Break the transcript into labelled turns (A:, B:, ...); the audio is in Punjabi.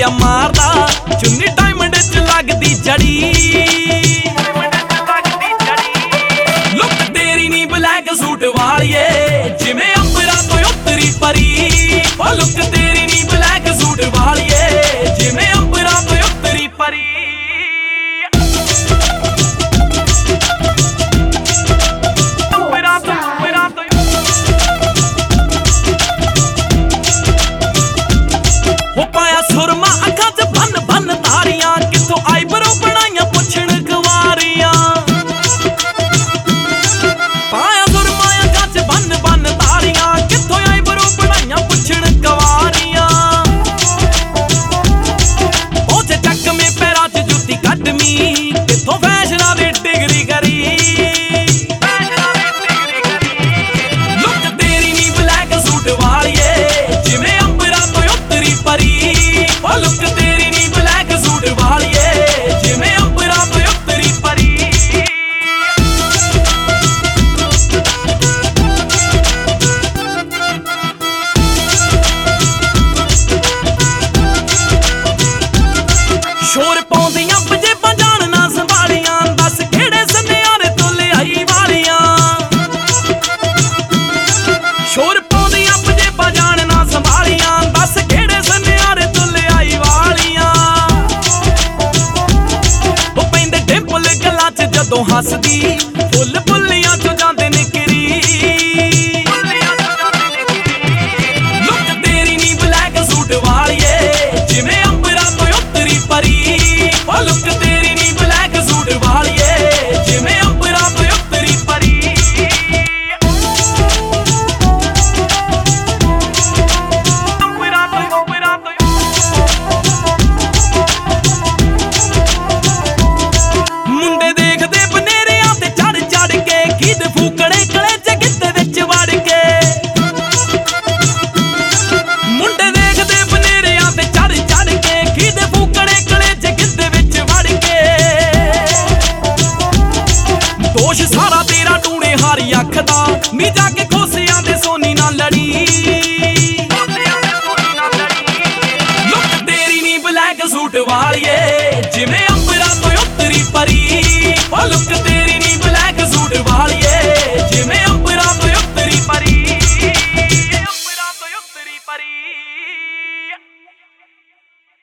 A: ਆ ਮਾਰਦਾ ਚੁੰਨੀ ਡਾਇਮੰਡ ਚ ਲੱਗਦੀ ਜੜੀ ਲੁੱਕ ਤੇਰੀ ਨੀ ਬਲੈਕ ਸੂਟ ਵਾਲੀਏ ਜਿਵੇਂ ਅੰਬਰਾਂ ਤੋਂ ਉਤਰੀ ਪਰੀ ਉਹ ਲੁੱਕ ਤੇਰੀ ਨੀ ਬਲੈਕ ਸੂਟ ਵਾਲੀਏ ਜਿਵੇਂ ਅੰਬਰਾਂ ਤੋਂ ਉਤਰੀ ਪਰੀ ਸੁਰਮਾ ਅੱਖਾਂ ਚ ਬੰਨ ਬੰਨ ਤਾਰੀਆਂ ਕਿੱਥੋਂ ਆਈਬਰੋ ਬਣਾਈਆਂ ਪੁੱਛਣ ਗਵਾਰੀਆਂ ਪਾਇਆ ਸੁਰਮਾ ਅੱਖਾਂ ਚ ਬੰਨ ਬੰਨ ਤਾਰੀਆਂ ਕਿੱਥੋਂ ਆਈਬਰੋ ਬਣਾਈਆਂ ਪੁੱਛਣ ਗਵਾਰੀਆਂ ਉਹ ਚ ਚੱਕਵੇਂ ਪੈਰਾਂ ਚ ਜੁੱਤੀ ਕੱਢਵੀਂ ਕਿੱਥੋਂ ਫੈਸ਼ਨਾਂ ਦੀ ਡਿਗਰੀ ਕਰੀ ਲੁੱਕ ਤੇਰੀ ਨੀ ਬਲੈਕ ਸੂਟ ਵਾਲੀਏ ਜਿਵੇਂ ਅੰਬਰਾਂ ਤੋਂ ਉਤਰੀ ਪਰੀ ਉਹ ਲੁੱਕ ਤੇਰੀ ਨੀ ਬਲੈਕ ਸੂਟ ਵਾਲੀਏ ਜਿਵੇਂ ਅੰਬਰਾਂ ਤੋਂ ਉਤਰੀ ਪਰੀ ਸ਼ੋਰ ਪਾਉਂਦੀਆਂ ਪੰਜੇਬਾਂ ਜਾਣ ਨਾ ਸੰਭਾਲੀਆਂ ਦੱਸ ਕਿਹੜੇ ਸੁਨਿਆਰੇ ਤੋਂ ਲਿਆਈ ਵਾਲੀਆਂ ਸ਼ੋਰ ਪਾਉਂਦੀਆਂ ਪੰਜੇਬਾਂ ਜਾਣ ਨਾ ਸੰਭਾਲੀਆਂ ਦੱਸ ਕਿਹੜੇ ਸੁਨਿਆਰੇ ਤੋਂ ਲਿਆਈ ਵਾਲੀਆਂ ਉਹ ਪੈਂਦੇ ਡਿੰਪਲ ਗੱਲਾਂ ਚ ਜਦੋਂ ਹੱਸਦੀ ਫੁੱਲ ਫੁੱਲੀਆਂ ਚੋਂ ਜਾਂਦੇ ਨਿਕਰੀ ਲੁੱਕ ਤੇਰੀ ਨੀ ਬਲੈਕ ਸੂਟ ਵਾਲੀਏ ਜਿਵੇਂ ਅੰਬਰਾਂ ਤੋਂ ਉਤਰੀ ਪਰੀ ਉਹ ਲੁੱਕ ਤੇਰੀ ਨੀ ਬਲੈਕ ਸੂਟ ਵਾਲੀਏ ਜਿਵੇਂ ਅੰਬਰਾਂ ਤੋਂ ਉਤਰੀ ਪਰੀ ਮੁੰਡੇ ਦੇਖਦੇ ਬਨੇਰਿਆਂ ਤੇ ਚੜ ਚੜ ਕੇ ਕਿਦ ਫੂਕੜੇ ਕਲੇ ਚ ਗਿੱਧੇ ਵਿੱਚ ਵੜ ਕੇ ਮੁੰਡੇ ਦੇਖਦੇ ਬਨੇਰਿਆਂ ਤੇ ਚੜ ਚੜ ਕੇ ਕਿਦ ਫੂਕੜੇ ਕਲੇ ਚ ਗਿੱਧੇ ਵਿੱਚ ਵੜ ਕੇ ਦੋਸ਼ ਸਾਰਾ ਤੇਰਾ ਟੂਣੇ ਹਾਰੀ ਅੱਖ ਦਾ ਨੀ ਜਾ ਕੇ ਖੋਸਿਆਂ ਦੇ ਸੋਨੀ ਨਾਲ ਲੜੀ ਲੁੱਕ ਤੇਰੀ ਨੀ ਬਲੈਕ ਸੂਟ ਵਾਲੀਏ ਜਿਵੇਂ ਅੰਬਰਾਂ ਤੋਂ ਉਤਰੀ ਪਰੀ ਉਹ ਲੁੱਕ